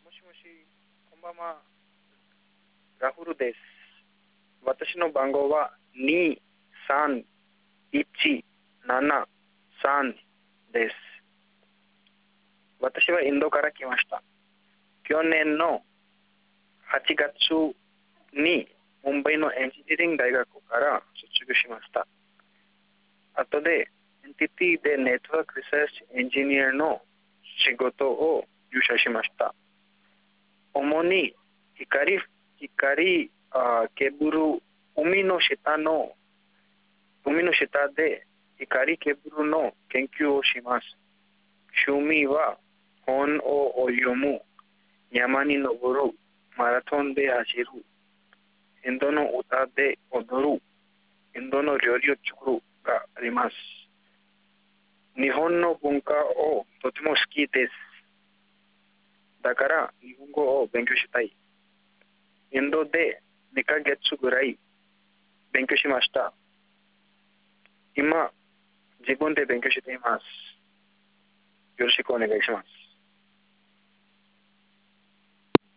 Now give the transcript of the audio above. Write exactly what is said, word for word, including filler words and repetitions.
もしもし、こんばんは。ラフルです。私の番号はにさんいちななさんです。私はインドから来ました。去年のはちがつにムンバイのエンジニアリング大学から卒業しました。後で エヌティーティー でネットワークリサーチエンジニアの仕事を入社しました。主に光、光、あケーブル、海の下の、海の下で光ケーブルの研究をします。趣味は本を読む、山に登る、マラソンで走る、インドの歌で踊る、インドの料理を作るがあります。日本の文化をとても好きです。だから日本語を勉強したい。インドでにかげつぐらい勉強しました。今、自分で勉強しています。よろしくお願いします。